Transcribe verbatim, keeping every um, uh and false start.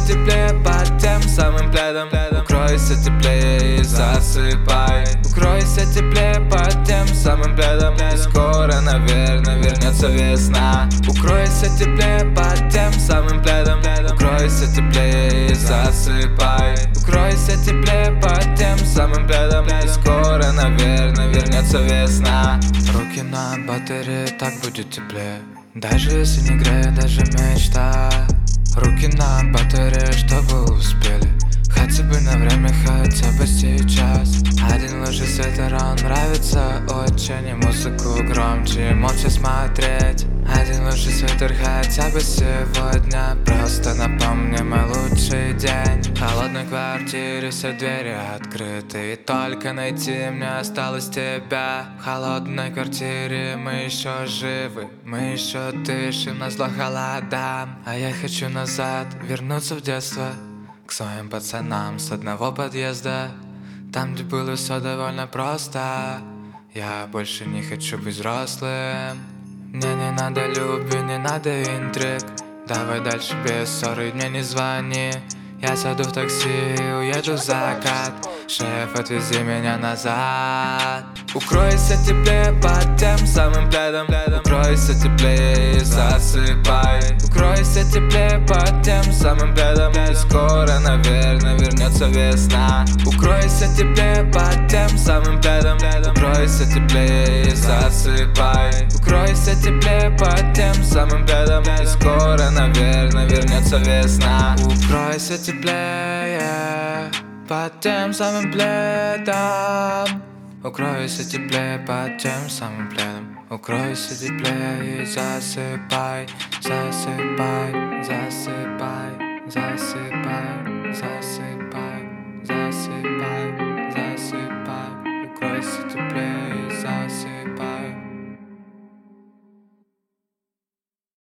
теплее под тем самым пледом. Укройся теплее и засыпай. Укройся теплее под тем самым пледом. И скоро, наверное, вернется весна. Укройся теплее под тем самым пледом. Укройся теплее и засыпай. Укройся теплее под тем самым пледом. И скоро, наверное, вернется весна. Руки на батарее, так будет теплее. Даже если не греет даже мечта. Руки на батарее, чтобы успели. Хотя бы на время, хотя бы сейчас. Один лучший свитер, он нравится очень. И музыку громче, и молча смотреть. Один лучший свитер, хотя бы сегодня. Просто напомни мой лучший день. В холодной квартире все двери открыты. И только найти мне осталось тебя. В холодной квартире мы еще живы. Мы еще дышим на зло холодам. А я хочу назад вернуться в детство. К своим пацанам с одного подъезда. Там, где было все довольно просто. Я больше не хочу быть взрослым. Мне не надо любви, не надо интриг. Давай дальше без ссоры, мне не звони. Я сяду в такси и уеду в закат. Шеф, отвези меня назад. Укройся теплее под тем самым пледом. Укройся теплее и засыпай. Укройся теплее под тем самым пледом. И скоро, наверное, вернется весна. Укройся теплее под тем самым пледом. Укройся теплее и засыпай. Укройся теплее под тем самым пледом. И скоро, наверное, вернется весна. Укройся теплее под тем самым пледом. Укройся теплее под тем самым пледом. Укройся теплее и засыпай. Засыпай, засыпай, засыпай, засыпай.